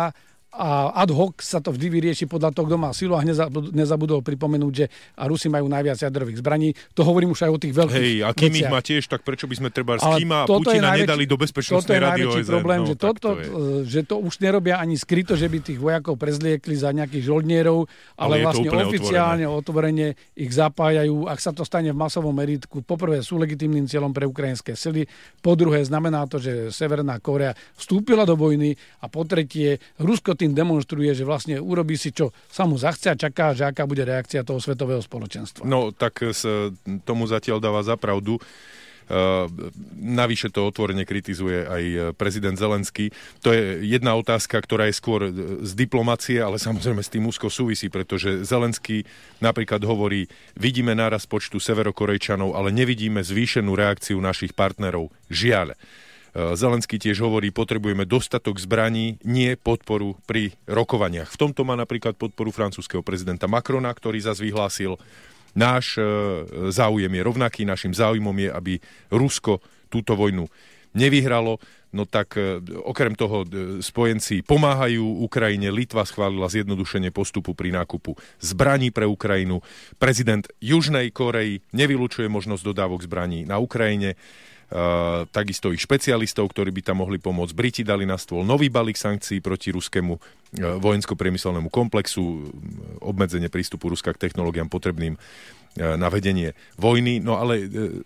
a ad hoc sa to vždy vyrieši podľa toho, kto má silu a nezabudol pripomenúť, že a Rusi majú najviac jadrových zbraní. To hovorím už aj o tých veľkých Hej, a kým veciach. ich má tiež, tak prečo by sme treba s Ale Kýma a toto je Putina najväčší- nedali do Bezpečnostnej rady Toto je ó es en? problém, No, že, tak toto, to je. že to už nerobia ani skryto, že by tých vojakov prezliekli za nejakých žoldnierov, ale, Ale je to vlastne úplne oficiálne, otvorene ich zapájajú. Ak sa to stane v masovom meritku, poprvé sú legitímnym cieľom pre ukrajinské sily, po druhé znamená to, že Severná Kórea vstúpila do vojny a po tretie Rusko tým demonstruje, že vlastne urobí si, čo sa mu zachce a čaká, že aká bude reakcia toho svetového spoločenstva. No, tak s, tomu zatiaľ dáva za pravdu. Uh, navyše to otvorene kritizuje aj prezident Zelenský. To je jedna otázka, ktorá je skôr z diplomacie, ale samozrejme s tým úzko súvisí, pretože Zelenský napríklad hovorí, vidíme nárast počtu Severokorejčanov, ale nevidíme zvýšenú reakciu našich partnerov. Žiaľ. Zelenský tiež hovorí, potrebujeme dostatok zbraní, nie podporu pri rokovaniach. V tomto má napríklad podporu francúzskeho prezidenta Macrona, ktorý zase vyhlásil, náš e, záujem je rovnaký, našim záujmom je, aby Rusko túto vojnu nevyhralo. No tak e, okrem toho e, spojenci pomáhajú Ukrajine. Litva schválila zjednodušenie postupu pri nákupu zbraní pre Ukrajinu. Prezident Južnej Kórey nevylučuje možnosť dodávok zbraní na Ukrajine. Uh, takisto ich špecialistov, ktorí by tam mohli pomôcť. Briti dali na stôl nový balík sankcií proti ruskému uh, vojensko-priemyselnému komplexu, obmedzenie prístupu Ruska k technológiám potrebným uh, na vedenie vojny. No ale uh,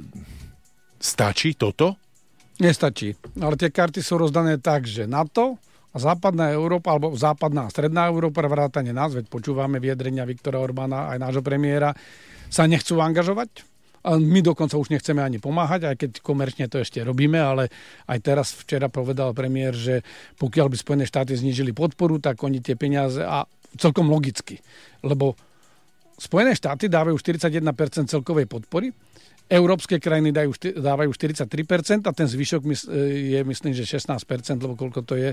stačí toto? Nestačí. Ale tie karty sú rozdané tak, že NATO a západná Európa, alebo západná a stredná Európa, vrátane nás, veď počúvame vyjadrenia Viktora Orbána aj nášho premiéra, sa nechcú angažovať. A my dokonca už nechceme ani pomáhať, aj keď komerčne to ešte robíme, ale aj teraz včera povedal premiér, že pokiaľ by Spojené štáty znížili podporu, tak oni tie peniaze, a celkom logicky, lebo Spojené štáty dávajú štyridsaťjeden percent celkovej podpory, európske krajiny dajú, dávajú štyridsaťtri percent a ten zvyšok je, myslím, že šestnásť percent, lebo koľko to je,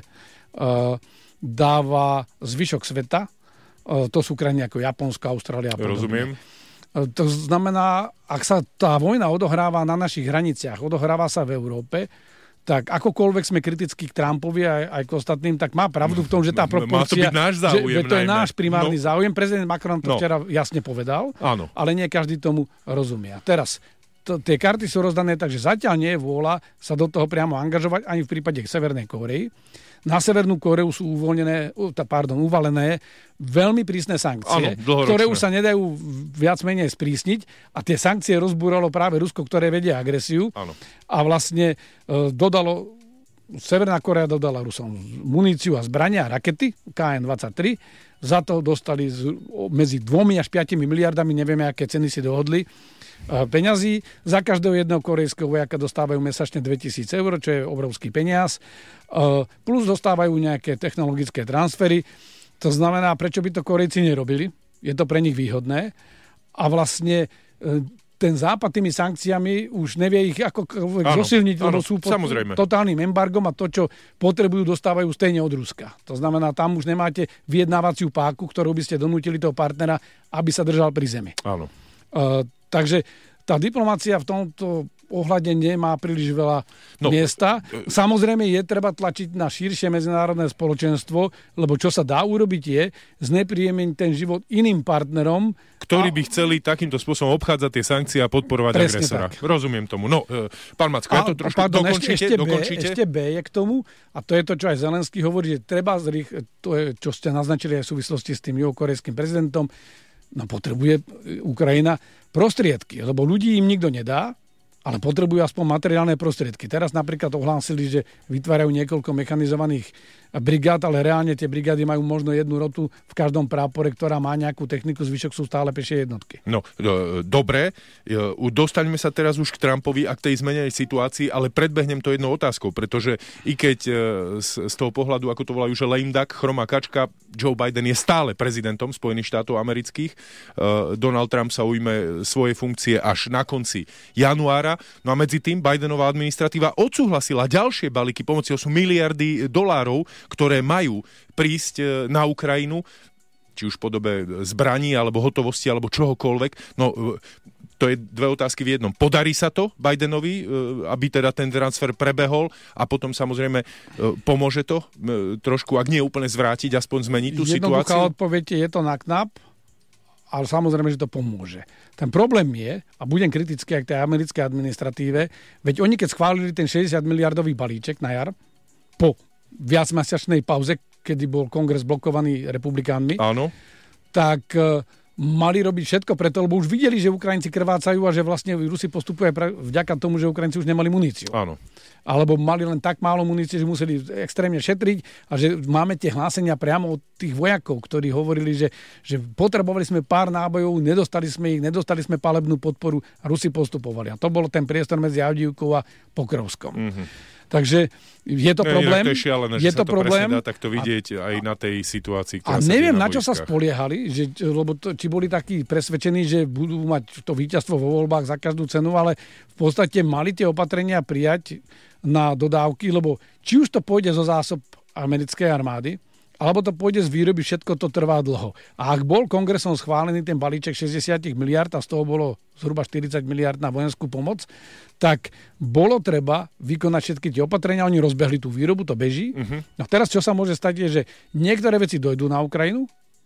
dáva zvyšok sveta. To sú krajiny ako Japonsko, Austrália a podobne. Rozumiem. To znamená, ak sa tá vojna odohráva na našich hraniciach, odohráva sa v Európe, tak akokoľvek sme kritickí k Trumpovi aj, aj k ostatným, tak má pravdu v tom, že tá proporcia, má to byť náš záujem, že, že to je najmä. náš primárny no. záujem. Prezident Macron to no. včera jasne povedal, Áno. ale nie každý tomu rozumie. Teraz, to, tie karty sú rozdané, takže zatiaľ nie je vôľa sa do toho priamo angažovať ani v prípade Severnej Kórey. Na Severnú Kóreu sú uvoľnené, pardon, uvalené veľmi prísne sankcie, Áno, ktoré už sa nedajú viac menej sprísniť a tie sankcie rozbúralo práve Rusko, ktoré vedie agresiu. Áno. A vlastne e, dodalo, Severná Kórea dodala Rusom muníciu a zbrania a rakety ká en dvadsaťtri. Za to dostali z, medzi dvomi až piatimi miliardami, nevieme, aké ceny si dohodli, peňazí. Za každého jedného korejského vojaka dostávajú mesačne dvetisíc eur, čo je obrovský peniaz. Plus dostávajú nejaké technologické transfery. To znamená, prečo by to Korejci nerobili? Je to pre nich výhodné. A vlastne ten Západ tými sankciami už nevie ich ako zosilniť, lebo sú pod samozrejme. totálnym embargom a to, čo potrebujú, dostávajú stejne od Ruska. To znamená, tam už nemáte vyjednávaciu páku, ktorou by ste donútili toho partnera, aby sa držal pri zemi. Áno. Uh, takže tá diplomácia v tomto ohľade nemá príliš veľa no, miesta. Samozrejme je treba tlačiť na širšie medzinárodné spoločenstvo, lebo čo sa dá urobiť je znepríjemniť ten život iným partnerom, ktorí a... by chceli takýmto spôsobom obchádzať tie sankcie a podporovať Presne agresora. Tak. Rozumiem tomu. No, e, pán Macko, ja to trošku pardon, dokončíte, ešte, ešte, dokončíte? B, ešte B je k tomu, a to je to, čo aj Zelenský hovorí, že treba, zrých, to je, čo ste naznačili aj v súvislosti s tým juhokorejským prezidentom, no potrebuje Ukrajina prostriedky, lebo ľudí im nikto nedá, ale potrebujú aspoň materiálne prostriedky. Teraz napríklad ohlásili, že vytvárajú niekoľko mechanizovaných brigád, ale reálne tie brigády majú možno jednu rotu v každom prápore, ktorá má nejakú techniku, zvyšok sú stále pešie jednotky. No, e, dobre, e, dostaňme sa teraz už k Trumpovi a k tej zmenenej situácii, ale predbehnem to jednou otázkou, pretože i keď e, z, z toho pohľadu, ako to volajú, že lame duck, chromá kačka, Joe Biden je stále prezidentom Spojených štátov amerických, e, Donald Trump sa ujme svoje funkcie až na konci januára, no a medzi tým Bidenová administratíva odsúhlasila ďalšie balíky pomoci, sú miliardy dolárov, ktoré majú prísť na Ukrajinu, či už v podobe zbraní, alebo hotovosti, alebo čohokoľvek. No, To je dve otázky v jednom. Podarí sa to Bidenovi, aby teda ten transfer prebehol a potom samozrejme pomôže to trošku, ak nie úplne zvrátiť, aspoň zmeniť tú Jednoduchá situáciu? Jednoduchá odpoveď je to na knap, ale samozrejme, že to pomôže. Ten problém je, a budem kritický aj k tej americkej administratíve, veď oni keď schválili ten šesťdesiat miliardový balíček na jar, po viacmesiačnej pauze, kedy bol kongres blokovaný republikánmi, áno, tak uh, mali robiť všetko preto, lebo už videli, že Ukrajinci krvácajú a že vlastne Rusi postupujú aj vďaka tomu, že Ukrajinci už nemali muníciu. Áno. Alebo mali len tak málo munície, že museli extrémne šetriť a že máme tie hlásenia priamo od tých vojakov, ktorí hovorili, že, že potrebovali sme pár nábojov, nedostali sme ich, nedostali sme palebnú podporu a Rusi postupovali. A to bol ten priestor medzi Avdijivkou a Pokrovskom. Mm-hmm. Takže je to ne, problém. To je šialené, je to, to problém. Dá takto vidieť a, aj na tej situácii, ktorá a sa neviem, na, na čo sa spoliehali, že, lebo to, či boli takí presvedčení, že budú mať to víťazstvo vo voľbách za každú cenu, ale v podstate mali tie opatrenia prijať na dodávky, lebo či už to pôjde zo zásob americkej armády, alebo to pôjde z výroby, všetko to trvá dlho. A ak bol kongresom schválený ten balíček šesťdesiat miliárd a z toho bolo zhruba štyridsať miliárd na vojenskú pomoc, tak bolo treba vykonať všetky tie opatrenia. Oni rozbehli tú výrobu, to beží. Uh-huh. No teraz, čo sa môže stať, je, že niektoré veci dojdú na Ukrajinu.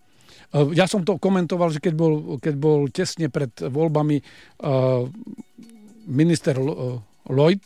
Ja som to komentoval, že keď bol, keď bol tesne pred voľbami uh, minister uh, Lloyd,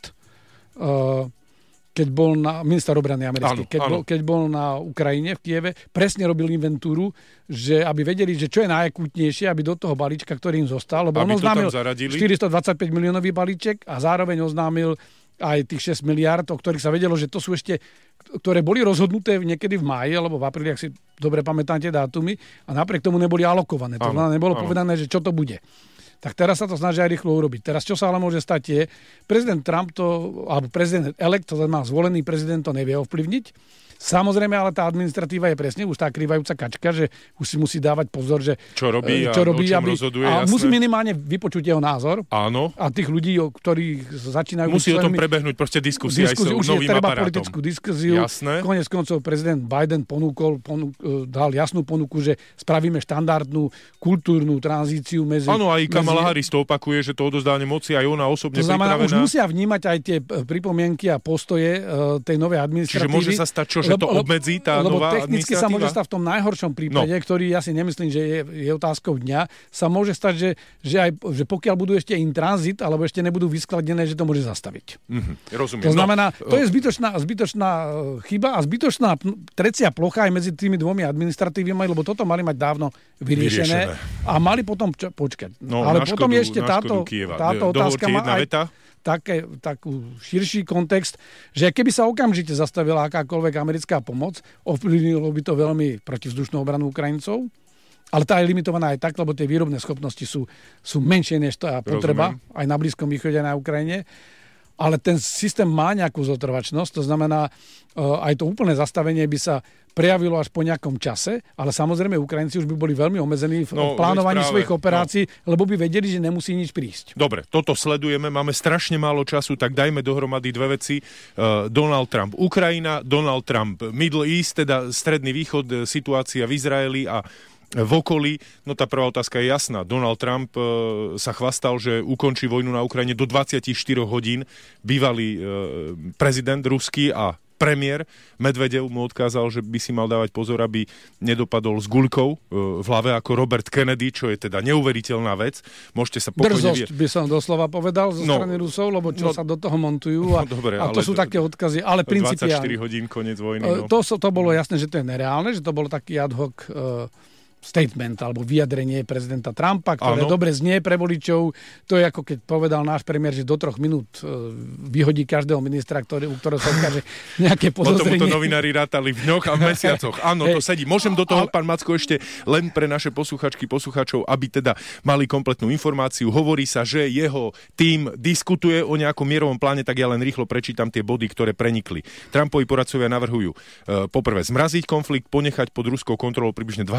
uh, keď bol na, minister obrany americký, keď, Bol, keď bol na Ukrajine v Kieve, presne robil inventúru, že aby vedeli, že čo je najakútnejšie, aby do toho balíčka, ktorý im zostal, lebo on oznámil štyristodvadsaťpäť miliónový balíček a zároveň oznámil aj tých šesť miliárd, o ktorých sa vedelo, že to sú ešte, ktoré boli rozhodnuté niekedy v máji, alebo v apríli, ak si dobre pamätáte dátumy, a napriek tomu neboli alokované. To znamená, nebolo áno. povedané, že čo to bude. Tak teraz sa to snažia aj rýchlo urobiť. Teraz čo sa ale môže stať je, prezident Trump to, alebo prezident elect, to znamená zvolený prezident, to nevie ovplyvniť. Samozrejme, ale tá administratíva je presne už tá krývajúca kačka, že už si musí dávať pozor, že čo robí, čo robí a aby, rozhoduje, a jasné. musí minimálne vypočuť jeho názor. Áno. A tých ľudí, ktorí začínajú... Musí o tom prebehnúť proste diskusia aj s novým treba aparátom. Politickú diskusiu. Jasné. Konec koncov prezident Biden ponúkol, ponúk, dal jasnú ponuku, že spravíme štandardnú kultúrnu tranzíciu medzi... Áno, aj Kamala medzi... Harris to opakuje, že to odozdanie moci aj ona osobne to znamená, pripravená. Už musia vnímať aj tie pripomienky a postoje uh, tej novej administratívy. Čiže môže sa stať čo, že to lebo, obmedzí tá lebo nová technicky sa môže stať v tom najhoršom prípade, no. ktorý ja si nemyslím, že je, je otázkou dňa, sa môže stať, že, že, aj, že pokiaľ budú ešte in tranzit, alebo ešte nebudú vyskladené, že to môže zastaviť. Mm-hmm, rozumiem. To znamená, no, to je zbytočná, zbytočná chyba a zbytočná trecia plocha aj medzi tými dvomi administratívami, lebo toto mali mať dávno vyriešené, vyriešené. A mali potom čo, počkať. No, ale škodu, potom je ešte táto, táto otázka má aj veta. Také, takú širší kontext, že keby sa okamžite zastavila akákoľvek americká pomoc, ovplyvnilo by to veľmi protivzdušnú obranu Ukrajincov, ale tá je limitovaná aj tak, lebo tie výrobné schopnosti sú, sú menšie než tá potreba, rozumiem. Aj na Blízkom východe, na Ukrajine. Ale ten systém má nejakú zotrvačnosť, to znamená, aj to úplné zastavenie by sa prejavilo až po nejakom čase, ale samozrejme Ukrajinci už by boli veľmi obmedzení v no, plánovaní svojich operácií, no. lebo by vedeli, že nemusí nič prísť. Dobre, toto sledujeme, máme strašne málo času, tak dajme dohromady dve veci. Uh, Donald Trump Ukrajina, Donald Trump Middle East, teda Stredný východ, situácia v Izraeli a v okolí. No tá prvá otázka je jasná. Donald Trump e, sa chvastal, že ukončí vojnu na Ukrajine do dvadsaťštyri hodín. Bývalý e, prezident ruský a premiér Medvedev mu odkázal, že by si mal dávať pozor, aby nedopadol s guľkou e, v hlave ako Robert Kennedy, čo je teda neuveriteľná vec. Môžete sa pokojne... Drzosť by som doslova povedal zo strany no, Rusov, lebo čo no, sa do toho montujú a, no, dobre, a to sú také odkazy, ale principiálne. dvadsaťštyri hodín, koniec vojny. No. To, to bolo jasné, že to je nereálne, že to bolo taký ad hoc e, statement alebo vyjadrenie prezidenta Trumpa, ktoré ano. dobre znie pre voličov. To je ako keď povedal náš premiér, že do troch minút vyhodí každého ministra, ktorý, u ktorého sa ukáže nejaké podozrenie. Potom to novinári rátali v dňoch a v mesiacoch. Áno, to sedí. Môžem do toho, pán Macko, ešte len pre naše posluchačky, posluchačov, aby teda mali kompletnú informáciu. Hovorí sa, že jeho tím diskutuje o nejakom mierovom pláne, tak ja len rýchlo prečítam tie body, ktoré prenikli. Trumpovi poradcovia navrhujú e, poprvé zmraziť konflikt, ponechať pod ruskou kontrolou približne dvadsať percent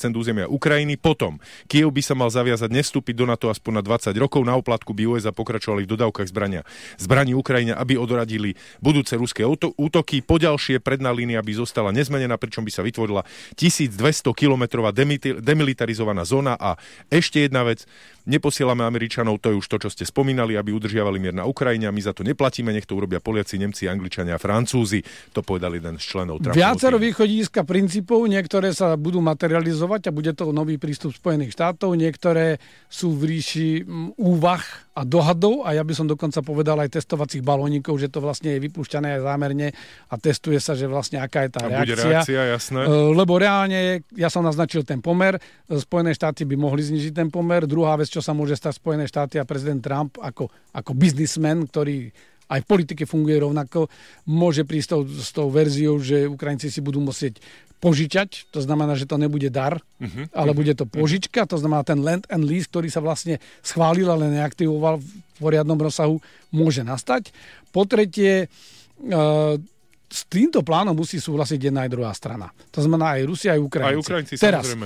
percent územia Ukrajiny. Potom Kyjev by sa mal zaviazať nevstúpiť do NATO aspoň na dvadsať rokov. Na oplatku by ú es á pokračovali v dodávkach zbrania zbraní Ukrajine, aby odradili budúce ruské útoky. Poďalšie predná línia by zostala nezmenená, pričom by sa vytvorila tisícdvesto kilometrová demilitarizovaná zóna. A ešte jedna vec, neposielame Američanov, to je už to, čo ste spomínali, aby udržiavali mier na Ukrajine, a my za to neplatíme, nech to urobia Poliaci, Nemci, Angličania a Francúzi. To povedal jeden z členov Trumpovho. Viacero východíska princípov, niektoré sa budú materializovať a bude to nový prístup Spojených štátov, niektoré sú v ríši úvah a dohadov, a ja by som dokonca povedal aj testovacích balónikov, že to vlastne je vypúšťané aj zámerne a testuje sa, že vlastne aká je tá a reakcia. Bude reakcia, jasné. Lebo reálne, ja som naznačil ten pomer, Spojené štáty by mohli znižiť ten pomer. Druhá vec, čo sa môže stať, Spojené štáty a prezident Trump ako, ako biznismen, ktorý aj v politike funguje rovnako, môže prísť tou, s tou verziou, že Ukrajinci si budú musieť požičať, to znamená, že to nebude dar, uh-huh, ale uh-huh, bude to požička, to znamená ten land and lease, ktorý sa vlastne schválil, ale neaktivoval v poriadnom rozsahu, môže nastať. Po tretie, s týmto plánom musí súhlasiť jedna aj druhá strana. To znamená aj Rusia, aj Ukrajinci. Aj Ukrajinci, Teraz, samozrejme.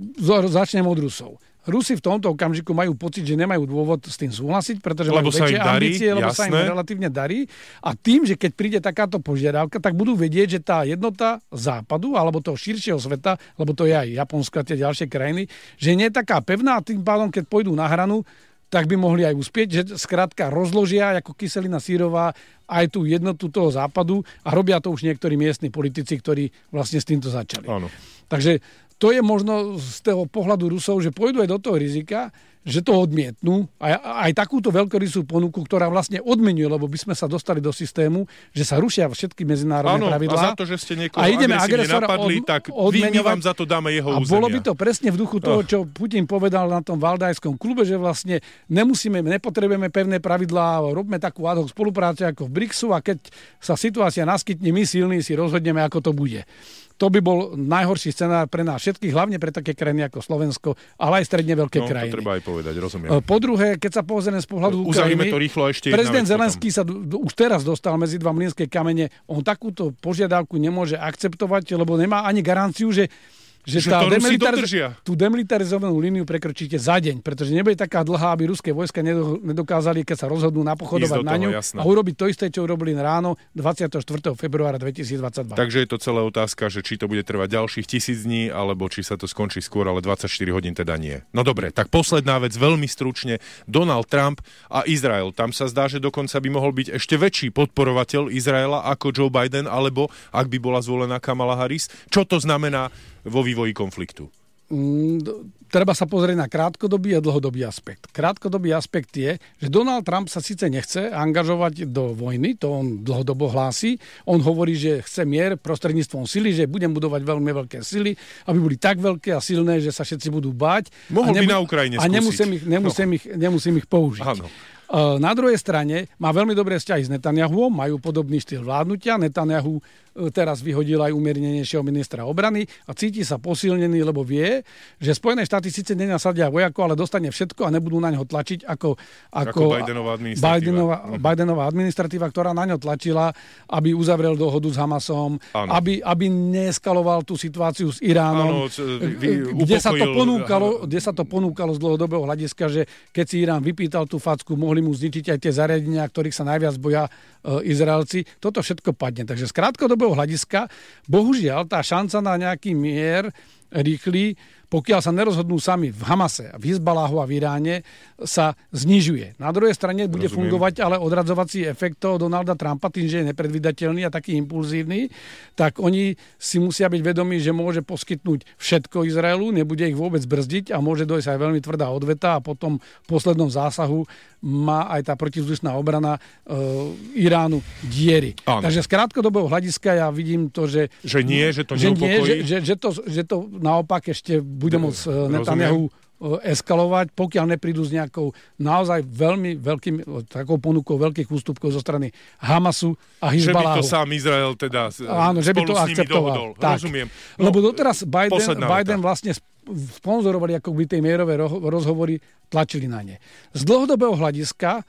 Začnem od Rusov. Rusi v tomto okamžiku majú pocit, že nemajú dôvod s tým súhlasiť, pretože lebo majú väčšie darí, ambície, lebo jasné. sa im relatívne darí. A tým, že keď príde takáto požiadavka, tak budú vedieť, že tá jednota západu alebo toho širšieho sveta, lebo to je aj Japonsko a tie ďalšie krajiny, že nie je taká pevná, a tým pádom, keď pôjdu na hranu, tak by mohli aj uspieť, že skrátka rozložia ako kyselina sírová aj tú jednotu toho západu, a robia to už niektorí miestni politici, ktorí vlastne s týmto začali. Áno. Takže to je možno z toho pohľadu Rusov, že pôjdu aj do toho rizika, že to odmietnú. A aj takúto veľkorysú ponuku, ktorá vlastne odmenuje, lebo by sme sa dostali do systému, že sa rušia všetky medzinárodné áno, pravidlá. A za to, že ste niekoho a ideme agresívne napadli, od, tak my, my vám za to dáme jeho a územia. A bolo by to presne v duchu toho, čo Putin povedal na tom Valdajskom klube, že vlastne nemusíme, nepotrebujeme pevné pravidlá, robme takú ad hoc spoluprácu ako v BRICSu, a keď sa situácia naskytne, my silní si rozhodneme, ako to bude. To by bol najhorší scenár pre nás všetkých, hlavne pre také krajiny ako Slovensko, ale aj stredne veľké no, krajiny. To treba aj povedať, rozumiem. Po druhé, keď sa pozrieme z pohľadu Uzavíme Ukrajiny, to rýchlo, ešte prezident jedna vec Zelenský sa už teraz dostal medzi dva mlynské kamene. On takúto požiadavku nemôže akceptovať, lebo nemá ani garanciu, že že, že tá demilitariz- tú demilitarizovanú líniu prekročíte za deň, pretože nebude taká dlhá, aby ruské vojska nedokázali, keď sa rozhodnú napochodovať na ňu, jasné. A urobiť to isté, čo urobili ráno dvadsiateho štvrtého februára dvetisícdvadsaťdva. Takže je to celá otázka, že či to bude trvať ďalších tisíc dní, alebo či sa to skončí skôr, ale dvadsaťštyri hodín teda nie. No dobre, tak posledná vec, veľmi stručne. Donald Trump a Izrael. Tam sa zdá, že dokonca by mohol byť ešte väčší podporovateľ Izraela ako Joe Biden, alebo ak by bola zvolená Kamala Harris. Čo to znamená vo vývoji konfliktu? Mm, treba sa pozrieť na krátkodobý a dlhodobý aspekt. Krátkodobý aspekt je, že Donald Trump sa síce nechce angažovať do vojny, to on dlhodobo hlási. On hovorí, že chce mier prostredníctvom sily, že budem budovať veľmi veľké sily, aby boli tak veľké a silné, že sa všetci budú báť. Mohol nebu- by na Ukrajine skúsiť. A nemusím ich, nemusím no. ich, nemusím ich použiť. Áno. Na druhej strane má veľmi dobré vzťahy s Netanyahuom, majú podobný štýl vládnutia. Netanyahu teraz vyhodil aj umiernenejšieho ministra obrany a cíti sa posilnený, lebo vie, že Spojené štáty síce nenasadia vojakov, ale dostane všetko a nebudú na ňo tlačiť ako, ako, ako Bidenová administratíva. Bidenová, Bidenová administratíva, ktorá na ňo tlačila, aby uzavrel dohodu s Hamasom, aby, aby neeskaloval tú situáciu s Iránom, ano, vy, kde, sa to ponúkalo, kde sa to ponúkalo z dlhodobého hľadiska, že keď si Irán vypýtal tú facku, mohli mu zničiť aj tie zariadenia, ktorých sa najviac boja e, Izraelci. Toto všetko padne. Takže z krátkodobého hľadiska, bohužiaľ, tá šanca na nejaký mier rýchly, pokiaľ sa nerozhodnú sami v Hamase, v Hizbaláhu a v Iráne, sa znižuje. Na druhej strane bude Rozumiem. fungovať ale odradzovací efekt toho Donalda Trumpa, tým, že je nepredvídateľný a taký impulzívny, tak oni si musia byť vedomí, že môže poskytnúť všetko Izraelu, nebude ich vôbec brzdiť a môže dojsť aj veľmi tvrdá odveta a potom v poslednom zásahu má aj tá protivzdušná obrana e, Iránu diery. Áno. Takže z krátkodobého hľadiska ja vidím to, že... Že nie, že to že neupokojí. Nie, že, že, že, to, že to naopak ešte bude môcť Netanyahu eskalovať, pokiaľ neprídu s nejakou naozaj veľmi veľkým, takou ponukou veľkých ústupkov zo strany Hamasu a Hizbaláhu. Že by to sám Izrael teda Áno, že by to akceptoval. Tak. Rozumiem. No, lebo doteraz Biden, Biden vlastne sponzorovali ako by tej mierové rozhovory, tlačili na ne. Z dlhodobého hľadiska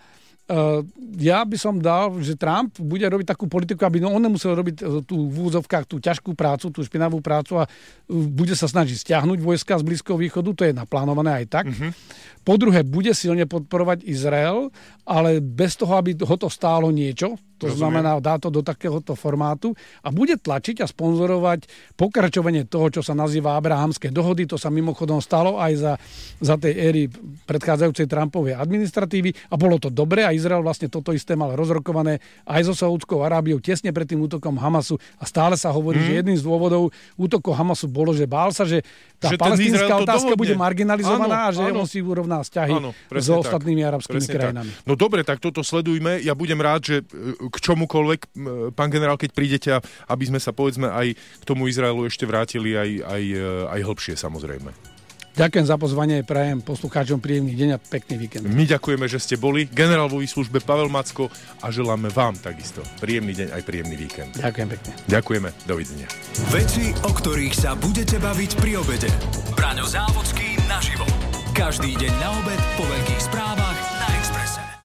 Uh, ja by som dal, že Trump bude robiť takú politiku, aby no, on nemusel robiť tú v úzovkách tú ťažkú prácu, tú špinavú prácu a uh, bude sa snažiť stiahnuť vojska z Blízkeho východu, to je naplánované aj tak. Uh-huh. Po druhé, bude silne podporovať Izrael, ale bez toho, aby ho to stálo niečo, to Rozumiem. znamená, dá to do takéhoto formátu a bude tlačiť a sponzorovať pokračovanie toho, čo sa nazýva Abrahamské dohody. To sa mimochodom stalo aj za, za tej éry predchádzajúcej Trumpovej administratívy a bolo to dobré a Izrael vlastne toto isté mal rozrokované aj so Saudskou Arábiou tesne pred tým útokom Hamasu a stále sa hovorí, mm. že jedným z dôvodov útoku Hamasu bolo, že bál sa, že tá že palestínska otázka bude marginalizovaná áno, a že áno. on si urovná vzťahy áno, so ostatnými tak. arabskými presne krajinami. Tak. No dobre, tak toto sledujme. Ja budem rád, že k čomukoľvek, pán generál, keď prídete, aby sme sa povedzme aj k tomu Izraelu ešte vrátili aj, aj, aj hlbšie samozrejme. Ďakujem za pozvanie, prajem poslucháčom príjemný deň a pekný víkend. My ďakujeme, že ste boli. Generál vo výslužbe Pavel Macko a želáme vám takisto príjemný deň aj príjemný víkend. Ďakujem pekne. Ďakujeme, dovidenia. Veci, o ktorých sa budete baviť pri obede. Braňo Závodský naživo. Každý deň na obed po veľkých správach